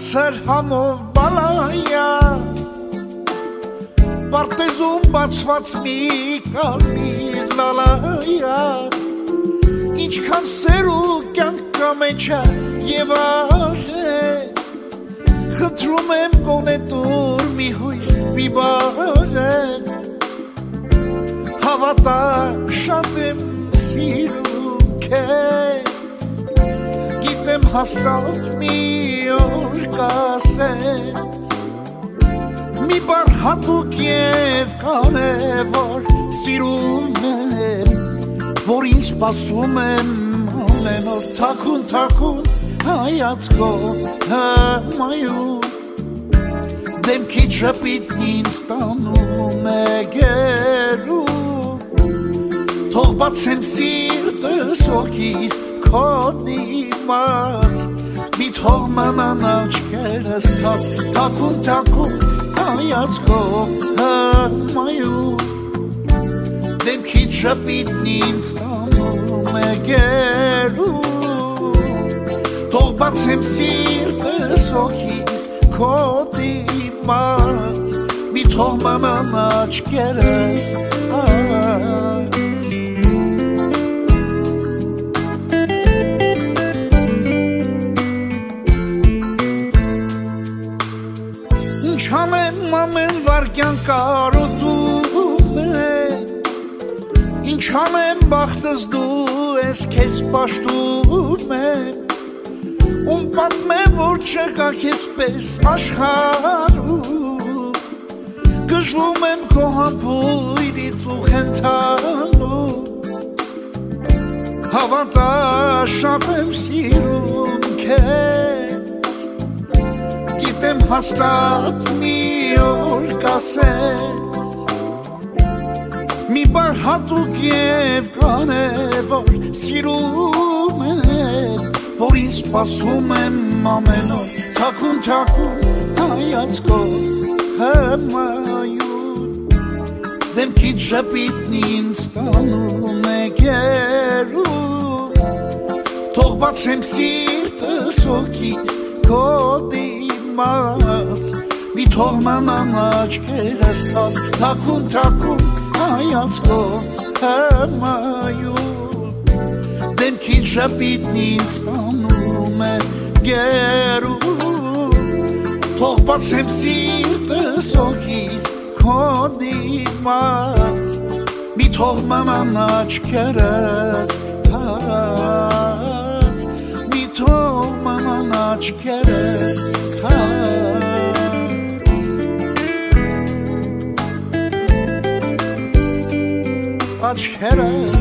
Բարձր համով բալայա Պարտեզում բացված մի կարմիր լալայա Ինչքան սեր ու կյանք կա մեջը և արե Խնդրում եմ գոնե տուր մի հույս մի բարե Հավատա շատ եմ սիրում քեզ Գիտեմ հաստատ մի օր կասես Մի բար հատուկ և կարևոր սիրում եմ Որ ինձ սպասում եմ ամեն օր թաքուն հայացքով հմայում Դեմքի ջպիտն ինձ տանում է գերում Թող բացեմ սիրտս հոգիս քո դիմաց Մի թող մնան աչքերս թաքուն հայացքով հմայում Դեմքի ջպիտն ինձ տանում է գերում Թող բացեմ սիրտս հոգիս քո դիմաց Մի թող մնան աչքերս Ինչ անեմ ամեն վարկյան կարոտում եմ Ինչ անեմ բախտս դու ես քեզ պաշտում եմ Ում պատմեմ որ չկա քեզ պես աշխարհում Գժվում եմ քո համբույրից ու խենթանում Հավատա շատ եմ սիրում քեզ Գիտեմ հաստատ մի օր կասես Մի բար հատուկ և կարևոր սիրում եմ Որ ինձ սպասում եմ ամեն օր թաքուն հայացքով հմայում Դեմքի ջպիտն ինձ տանում է գերում Թող բացեմ սիրտս հոգիս քո դիմաց Մի թող մնան աչքերս թաքուն հայացքով հմայում Դեմքի ջպիտն ինձ տանում է գերում Թող բացեմ սիրտս հոգիս քո դիմաց Մի թող մնան աչքերս Մի թող մնան աչքերս Աչքերս